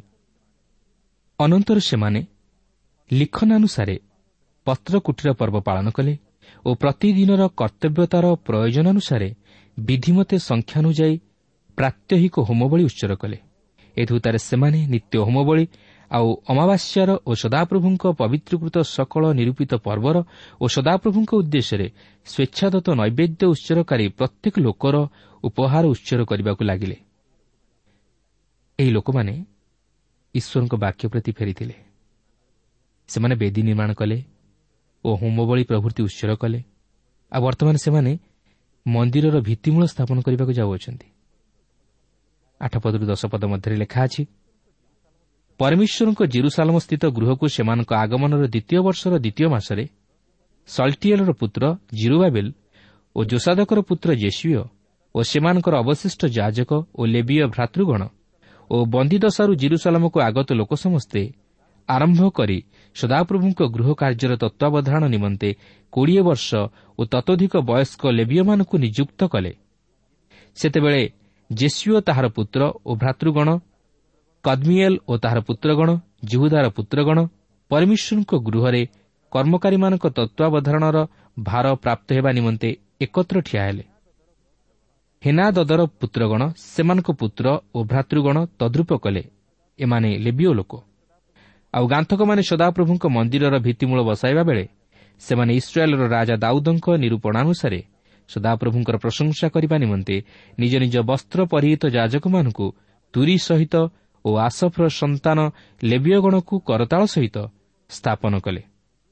C: ଅନନ୍ତର ସେମାନେ ଲିଖନାନୁସାରେ ପତ୍ରକୁଟୀର ପର୍ବ ପାଳନ କଲେ ଓ ପ୍ରତିଦିନର କର୍ତ୍ତବ୍ୟତାର ପ୍ରୟୋଜନାନୁସାରେ ବିଧିମତେ ସଂଖ୍ୟାନୁଯାୟୀ ପ୍ରାତ୍ୟହିକ ହୋମବଳି ଉତ୍ସର୍ଗ କଲେ। ଏ ଧୂତାରେ ସେମାନେ ନିତ୍ୟ ହୋମବଳି ଆଉ ଅମାବାସ୍ୟାର ଓ ସଦାପ୍ରଭୁଙ୍କ ପବିତ୍ରକୃତ ସକଳ ନିରୂପିତ ପର୍ବର ଓ ସଦାପ୍ରଭୁଙ୍କ ଉଦ୍ଦେଶ୍ୟରେ ସ୍ୱେଚ୍ଛାଦତ୍ତ ନୈବେଦ୍ୟ ଉତ୍ସର୍ଗକାରୀ ପ୍ରତ୍ୟେକ ଲୋକର ଉପହାର ଉତ୍ସର୍ଗ କରିବାକୁ ଲାଗିଲେ। ଏହି ଲୋକମାନେ ଈଶ୍ୱରଙ୍କ ବାକ୍ୟ ପ୍ରତି ଫେରିଥିଲେ। ସେମାନେ ବେଦୀ ନିର୍ମାଣ କଲେ ଓ ହୋମବଳି ପ୍ରଭୃତି ଉତ୍ସର୍ଗ କଲେ। ଆଉ ବର୍ତ୍ତମାନ ସେମାନେ ମନ୍ଦିରର ଭିତ୍ତିମୂଳ ସ୍ଥାପନ କରିବାକୁ ଯାଉଅଛନ୍ତି। ଆଠ ପଦରୁ ଦଶ ପଦ ମଧ୍ୟରେ ଲେଖା ଅଛି, ପରମେଶ୍ୱରଙ୍କ ଜେରୁସାଲେମ ସ୍ଥିତ ଗୃହକୁ ସେମାନଙ୍କ ଆଗମନର ଦ୍ୱିତୀୟ ବର୍ଷର ଦ୍ୱିତୀୟ ମାସରେ ସଲ୍ଟିଏଲର ପୁତ୍ର ଜିରୁବାବେଲ ଓ ଯୋସାଦକର ପୁତ୍ର ଜେସୁୟ ଓ ସେମାନଙ୍କର ଅବଶିଷ୍ଟ ଯାଜକ ଓ ଲେବୀୟ ଭ୍ରାତୃଗଣ ଓ ବନ୍ଦୀଦଶାରୁ ଜେରୁସାଲେମକୁ ଆଗତ ଲୋକ ସମସ୍ତେ ଆରମ୍ଭ କରି ସଦାପ୍ରଭୁଙ୍କ ଗୃହ କାର୍ଯ୍ୟର ତତ୍ତ୍ୱାବଧାନ ନିମନ୍ତେ କୋଡ଼ିଏ ବର୍ଷ ଓ ତତୋଧିକ ବୟସ୍କ ଲେବୀୟମାନଙ୍କୁ ନିଯୁକ୍ତ କଲେ। ସେତେବେଳେ ଜେସୁୟ ତାହାର ପୁତ୍ର ଓ ଭ୍ରାତୃଗଣ, କଦ୍ମିଏଲ ଓ ତାହାର ପୁତ୍ରଗଣ, ଜିହୁଦାର ପୁତ୍ରଗଣ ପରମେଶ୍ୱରଙ୍କ ଗୃହରେ କର୍ମକାରୀମାନଙ୍କ ତତ୍ତ୍ୱାବଧାରଣର ଭାର ପ୍ରାପ୍ତ ହେବା ନିମନ୍ତେ ଏକତ୍ର ଠିଆ ହେଲେ। ହେନାଦଦର ପୁତ୍ରଗଣ ସେମାନଙ୍କ ପୁତ୍ର ଓ ଭ୍ରାତୃଗଣ ତଦ୍ରୂପ କଲେ। ଏମାନେ ଲେବୀୟ ଲୋକ। ଆଉ ଗାନ୍ଥକମାନେ ସଦାପ୍ରଭୁଙ୍କ ମନ୍ଦିରର ଭିତ୍ତିମୂଳ ବସାଇବା ବେଳେ ସେମାନେ ଇସ୍ରାଏଲର ରାଜା ଦାଉଦଙ୍କ ନିରୂପଣାନୁସାରେ ସଦାପ୍ରଭୁଙ୍କର ପ୍ରଶଂସା କରିବା ନିମନ୍ତେ ନିଜ ନିଜ ବସ୍ତ୍ର ପରିହିତ ଯାଜକମାନଙ୍କୁ ତୁରୀ ସହିତ ଓ ଆସଫର ସନ୍ତାନ ଲେବୀୟଗଣକୁ କରତାଳ ସହିତ ସ୍ଥାପନ କଲେ।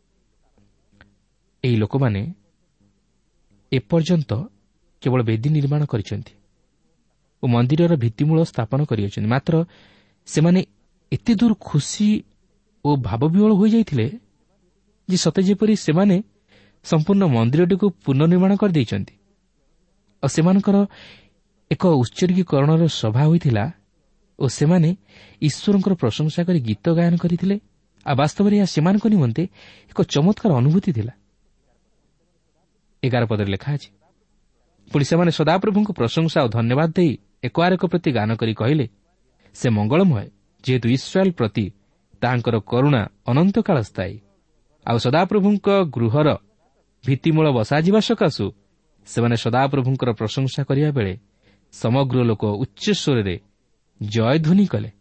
C: ଏହି ଲୋକମାନେ ଏପର୍ଯ୍ୟନ୍ତ କେବଳ ବେଦୀ ନିର୍ମାଣ କରିଛନ୍ତି ଓ ମନ୍ଦିରର ଭିତ୍ତିମୂଳ ସ୍ଥାପନ କରିଅଛନ୍ତି। ମାତ୍ର ସେମାନେ ଏତେ ଦୂର ଖୁସି ଓ ଭାବବିହ୍ୱଳ ହୋଇଯାଇଥିଲେ ଯେ ସତେ ଯେପରି ସେମାନେ ସମ୍ପୂର୍ଣ୍ଣ ମନ୍ଦିରଟିକୁ ପୁନର୍ନିର୍ମାଣ କରିଦେଇଛନ୍ତି। ଆଉ ସେମାନଙ୍କର ଏକ ଉତ୍ସର୍ଗୀକରଣର ସଭା ହୋଇଥିଲା ଓ ସେମାନେ ଈଶ୍ୱରଙ୍କର ପ୍ରଶଂସା କରି ଗୀତ ଗାୟନ କରିଥିଲେ। ଆଉ ବାସ୍ତବରେ ଏହା ସେମାନଙ୍କ ନିମନ୍ତେ ଏକ ଚମତ୍କାର ଅନୁଭୂତି ଥିଲା। ଏଗାର ପଦରେ ଲେଖା ଅଛି, ପୁଣି ସେମାନେ ସଦାପ୍ରଭୁଙ୍କୁ ପ୍ରଶଂସା ଓ ଧନ୍ୟବାଦ ଦେଇ ଏକ ଆରେକ ପ୍ରତି ଗାନ କରି କହିଲେ, ସେ ମଙ୍ଗଳମୟ, ଯେହେତୁ ଇସ୍ରାଏଲ୍ ପ୍ରତି ତାହାଙ୍କର କରୁଣା ଅନନ୍ତକାଳ ସ୍ଥାୟୀ। ଆଉ ସଦାପ୍ରଭୁଙ୍କ ଗୃହର ଭିତ୍ତିମୂଳ ବସାଯିବା ସକାଶୁ ସେମାନେ ସଦାପ୍ରଭୁଙ୍କର ପ୍ରଶଂସା କରିବା ବେଳେ ସମଗ୍ର ଲୋକ ଉଚ୍ଚସ୍ୱରରେ ଜୟଧ୍ୱନି କଲେ।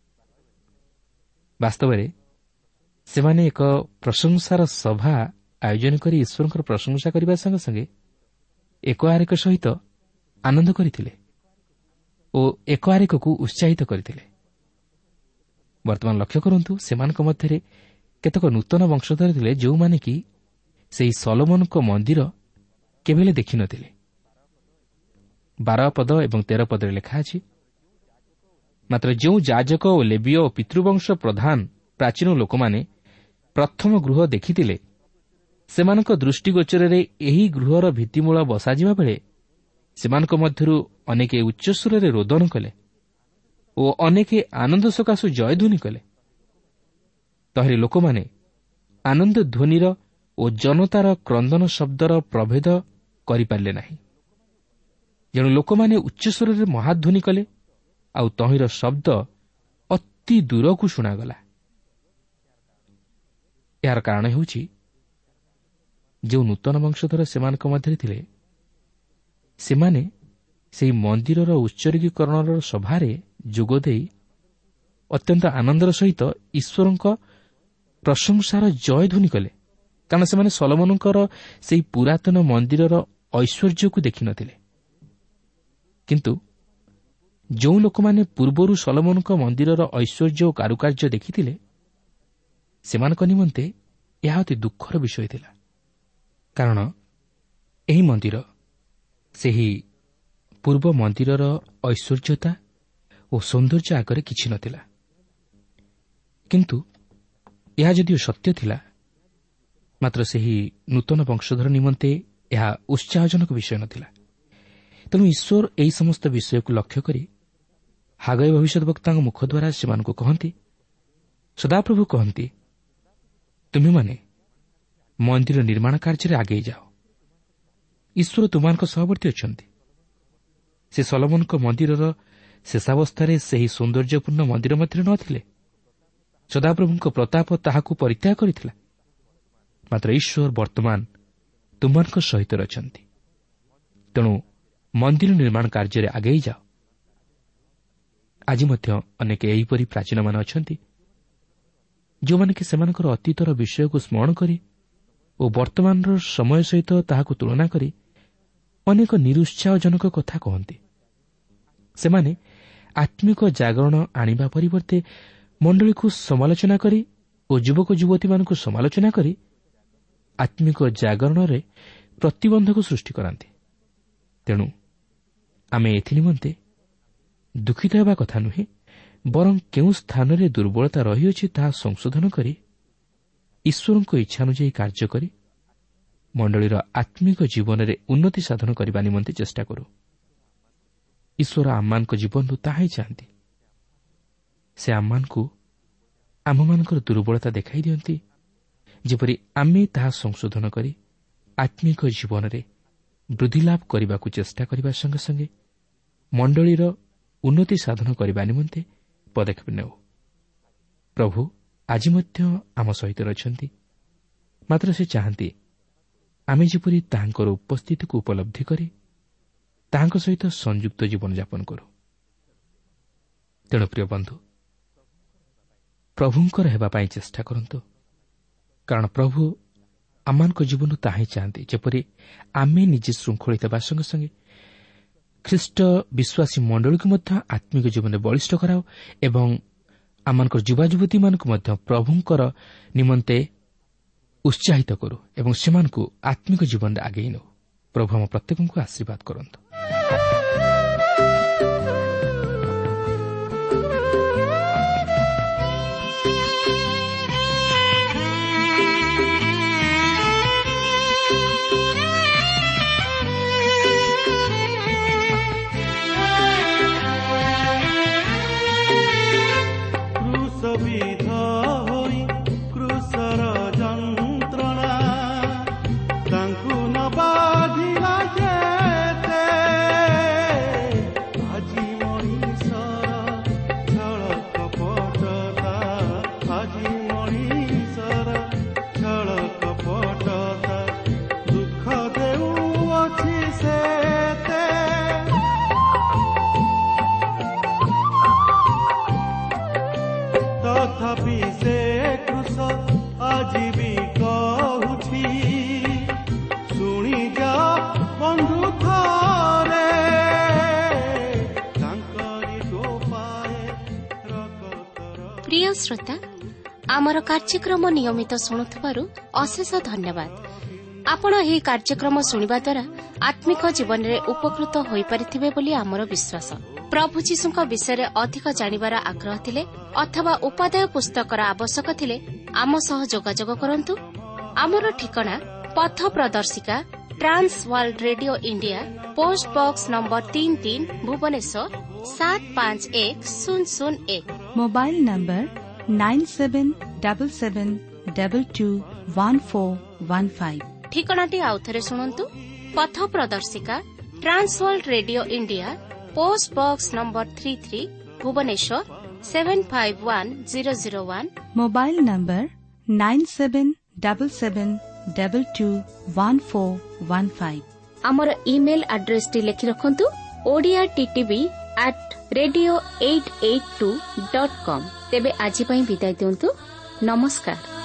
C: ବାସ୍ତବରେ ସେମାନେ ଏକ ପ୍ରଶଂସାର ସଭା ଆୟୋଜନ କରି ଈଶ୍ୱରଙ୍କର ପ୍ରଶଂସା କରିବା ସଙ୍ଗେ ସଙ୍ଗେ ଏକ ଆରେକ ସହିତ ଆନନ୍ଦ କରିଥିଲେ ଓ ଏକ ଆରେକକୁ ଉତ୍ସାହିତ କରିଥିଲେ। ବର୍ତ୍ତମାନ ଲକ୍ଷ୍ୟ କରନ୍ତୁ, ସେମାନଙ୍କ ମଧ୍ୟରେ କେତେକ ନୂତନ ବଂଶଧର ଥିଲେ ଯେଉଁମାନେ କି ସେହି ସଲୋମନଙ୍କ ମନ୍ଦିର କେବେ ହେଲେ ଦେଖିନଥିଲେ। ବାର ପଦ ଏବଂ ତେର ପଦରେ ଲେଖା ଅଛି, ମାତ୍ର ଯେଉଁ ଯାଜକ ଓ ଲେବୀୟ ଓ ପିତୃବଂଶ ପ୍ରଧାନ ପ୍ରାଚୀନ ଲୋକମାନେ ପ୍ରଥମ ଗୃହ ଦେଖିଥିଲେ, ସେମାନଙ୍କ ଦୃଷ୍ଟିଗୋଚରରେ ଏହି ଗୃହର ଭିତ୍ତିମୂଳ ବସାଯିବା ବେଳେ ସେମାନଙ୍କ ମଧ୍ୟରୁ ଅନେକ ଉଚ୍ଚସ୍ୱରରେ ରୋଦନ କଲେ ଓ ଅନେକ ଆନନ୍ଦ ସକାଶୁ ଜୟଧ୍ୱନି କଲେ। ତହିଁରେ ଲୋକମାନେ ଆନନ୍ଦ ଧ୍ୱନିର ଓ ଜନତାର କ୍ରନ୍ଦନ ଶବ୍ଦର ପ୍ରଭେଦ କରିପାରିଲେ ନାହିଁ। ଯେଣୁ ଲୋକମାନେ ଉଚ୍ଚସ୍ୱରରେ ମହାଧ୍ୱନି କଲେ ଆଉ ତହିଁର ଶବ୍ଦ ଅତି ଦୂରକୁ ଶୁଣାଗଲା। ଏହାର କାରଣ ହେଉଛି ଯେଉଁ ନୂତନ ବଂଶଧର ସେମାନଙ୍କ ମଧ୍ୟରେ ଥିଲେ, ସେମାନେ ସେହି ମନ୍ଦିରର ଉତ୍ସର୍ଗୀକରଣର ସଭାରେ ଯୋଗଦେଇ ଅତ୍ୟନ୍ତ ଆନନ୍ଦର ସହିତ ଈଶ୍ୱରଙ୍କ ପ୍ରଶଂସାର ଜୟଧ୍ୱନି କଲେ। କାରଣ ସେମାନେ ସଲୋମନଙ୍କର ସେହି ପୁରାତନ ମନ୍ଦିରର ଐଶ୍ୱର୍ଯ୍ୟକୁ ଦେଖିନଥିଲେ। କିନ୍ତୁ ଯେଉଁ ଲୋକମାନେ ପୂର୍ବରୁ ସଲୋମନଙ୍କ ମନ୍ଦିରର ଐଶ୍ୱର୍ଯ୍ୟ ଓ କାରୁକାର୍ଯ୍ୟ ଦେଖିଥିଲେ, ସେମାନଙ୍କ ନିମନ୍ତେ ଏହା ଅତି ଦୁଃଖର ବିଷୟ ଥିଲା। କାରଣ ଏହି ମନ୍ଦିର ସେହି ପୂର୍ବ ମନ୍ଦିରର ଐଶ୍ୱର୍ଯ୍ୟତା ଓ ସୌନ୍ଦର୍ଯ୍ୟ ଆଗରେ କିଛି ନଥିଲା। କିନ୍ତୁ ଏହା ଯଦିଓ ସତ୍ୟ ଥିଲା, ମାତ୍ର ସେହି ନୂତନ ବଂଶଧର ନିମନ୍ତେ ଏହା ଉତ୍ସାହଜନକ ବିଷୟ ନଥିଲା। ତେଣୁ ଈଶ୍ୱର ଏହି ସମସ୍ତ ବିଷୟକୁ ଲକ୍ଷ୍ୟ କରି ହାଗୟ ଭବିଷ୍ୟତ ବକ୍ତାଙ୍କ ମୁଖ ଦ୍ୱାରା ସେମାନଙ୍କୁ କହନ୍ତି, ସଦାପ୍ରଭୁ କହନ୍ତି, ତୁମେମାନେ ମନ୍ଦିର ନିର୍ମାଣ କାର୍ଯ୍ୟରେ ଆଗେଇ ଯାଅ। ଈଶ୍ୱର ତୁମମାନଙ୍କ ସହବର୍ତ୍ତୀ ଅଛନ୍ତି। ସେ ସଲୋମନଙ୍କ ମନ୍ଦିରର ଶେଷାବସ୍ଥାରେ ସେହି ସୌନ୍ଦର୍ଯ୍ୟପୂର୍ଣ୍ଣ ମନ୍ଦିର ମଧ୍ୟରେ ନ ଥିଲେ। ସଦାପ୍ରଭୁଙ୍କ ପ୍ରତାପ ତାହାକୁ ପରିତ୍ୟାଗ କରିଥିଲା। ମାତ୍ର ଈଶ୍ୱର ବର୍ତ୍ତମାନ ତୁମମାନଙ୍କ ସହିତ ଅଛନ୍ତି। ତେଣୁ ମନ୍ଦିର ନିର୍ମାଣ କାର୍ଯ୍ୟରେ ଆଗେଇ ଯାଅ। ଆଜି ମଧ୍ୟ ଅନେକ ଏହିପରି ପ୍ରାଚୀନମାନେ ଅଛନ୍ତି, ଯେଉଁମାନେ କି ସେମାନଙ୍କର ଅତୀତର ବିଷୟକୁ ସ୍ମରଣ କରି ଓ ବର୍ତ୍ତମାନର ସମୟ ସହିତ ତାହାକୁ ତୁଳନା କରି ଅନେକ ନିରୁତ୍ସାହଜନକ କଥା କହନ୍ତି। ସେମାନେ ଆତ୍ମିକ ଜାଗରଣ ଆଣିବା ପରିବର୍ତ୍ତେ ମଣ୍ଡଳୀକୁ ସମାଲୋଚନା କରି ଓ ଯୁବକ ଯୁବତୀମାନଙ୍କୁ ସମାଲୋଚନା କରି ଆତ୍ମିକ ଜାଗରଣରେ ପ୍ରତିବନ୍ଧକ ସୃଷ୍ଟି କରାନ୍ତି। ତେଣୁ ଆମେ ଏଥିନିମନ୍ତେ ଦୁଃଖିତ ହେବା କଥା ନୁହେଁ, ବରଂ କେଉଁ ସ୍ଥାନରେ ଦୁର୍ବଳତା ରହିଅଛି ତାହା ସଂଶୋଧନ କରି ଈଶ୍ୱରଙ୍କ ଇଚ୍ଛାନୁଯାୟୀ କାର୍ଯ୍ୟ କରି ମଣ୍ଡଳୀର ଆତ୍ମିକ ଜୀବନରେ ଉନ୍ନତି ସାଧନ କରିବା ନିମନ୍ତେ ଚେଷ୍ଟା କରୁ। ଈଶ୍ୱର ଆମମାନଙ୍କ ଜୀବନରୁ ତାହା ହିଁ ଚାହାନ୍ତି। ସେ ଆମମାନଙ୍କୁ ଆମମାନଙ୍କର ଦୁର୍ବଳତା ଦେଖାଇ ଦିଅନ୍ତି, ଯେପରି ଆମେ ତାହା ସଂଶୋଧନ କରି ଆତ୍ମିକ ଜୀବନରେ ବୃଦ୍ଧିଲାଭ କରିବାକୁ ଚେଷ୍ଟା କରିବା ସଙ୍ଗେ ସଙ୍ଗେ ମଣ୍ଡଳୀର ଉନ୍ନତି ସାଧନ କରିବା ନିମନ୍ତେ ପଦକ୍ଷେପ ନେଉ। ପ୍ରଭୁ ଆଜି ମଧ୍ୟ ଆମ ସହିତ ଅଛନ୍ତି, ମାତ୍ର ସେ ଚାହାନ୍ତି ଆମେ ଯେପରି ତାହାଙ୍କର ଉପସ୍ଥିତିକୁ ଉପଲବ୍ଧି କରି ତାହାଙ୍କ ସହିତ ସଂଯୁକ୍ତ ଜୀବନଯାପନ କରୁ। ତେଣୁ ପ୍ରିୟ ବନ୍ଧୁ, ପ୍ରଭୁଙ୍କର ହେବା ପାଇଁ ଚେଷ୍ଟା କରନ୍ତୁ, କାରଣ ପ୍ରଭୁ ଆମମାନଙ୍କ ଜୀବନରୁ ତାହା ହିଁ ଚାହାନ୍ତି, ଯେପରି ଆମେ ନିଜେ ଶୃଙ୍ଖଳିତ ହେବା ସଙ୍ଗେ ସଙ୍ଗେ ଖ୍ରୀଷ୍ଟ ବିଶ୍ୱାସୀ ମଣ୍ଡଳୀକୁ ମଧ୍ୟ ଆତ୍ମିକ ଜୀବନରେ ବଳିଷ୍ଠ କରାଉ ଏବଂ ଆମମାନଙ୍କର ଯୁବା ଯୁବତୀମାନଙ୍କୁ ମଧ୍ୟ ପ୍ରଭୁଙ୍କର ନିମନ୍ତେ ଉତ୍ସାହିତ କରୁ ଏବଂ ସେମାନଙ୍କୁ ଆତ୍ମିକ ଜୀବନରେ ଆଗେଇ ନେଉ। ପ୍ରଭୁ ଆମ ପ୍ରତ୍ୟେକଙ୍କୁ ଆଶୀର୍ବାଦ କରନ୍ତୁ।
A: প্রিয় শ্রোতা, আমার কার্যক্রম নিয়মিত শুণুথিবারু অশেষ ধন্যবাদ। আপন এই কার্যক্রম শুনিবা দ্বারা আত্মিক জীবନରେ উপকৃত ହୋଇପାରିଥିବେ ବୋଲି ଆମର ବିଶ୍ୱାସ। ପ୍ରଭୁ ଯୀଶୁଙ୍କ ବିଷୟରେ ଅଧିକ ଜାଣିବାର ଆଗ୍ରହ ଥିଲେ ଅଥବା ଉପାଦେୟ ପୁସ୍ତକର ଆବଶ୍ୟକ ଥିଲେ ଆମ ସହ ଯୋଗାଯୋଗ କରନ୍ତୁ। ଆମର ଠିକଣା ପଥ ପ୍ରଦର୍ଶିକା trans world radio India, post box number ତିନି ତିନି, ଭୁବନେଶ୍ୱର ସାତ ପାଞ୍ଚ ଏକ ଶୂନ ଶୂନ ଏକ।
D: Mobile number nine seven double seven double two one four one five.
A: ଠିକଣାଟି ଆଉଥରେ ଶୁଣନ୍ତୁ। ପଥ ପ୍ରଦର୍ଶିକା trans world radio India, post box number ତିନି ତିନି, Bhubaneswar seven five one zero zero one.
D: Mobile number nine seven double seven double two one four one five.
A: ଆମର ଇମେଲ ଆଡ୍ରେସଟି ଲେଖି ରଖନ୍ତୁ Odia TTV at radio eight eight two dot com. ତେବେ ଆଜି ପାଇଁ ବିଦାୟ ଦିଅନ୍ତୁ। ନମସ୍କାର।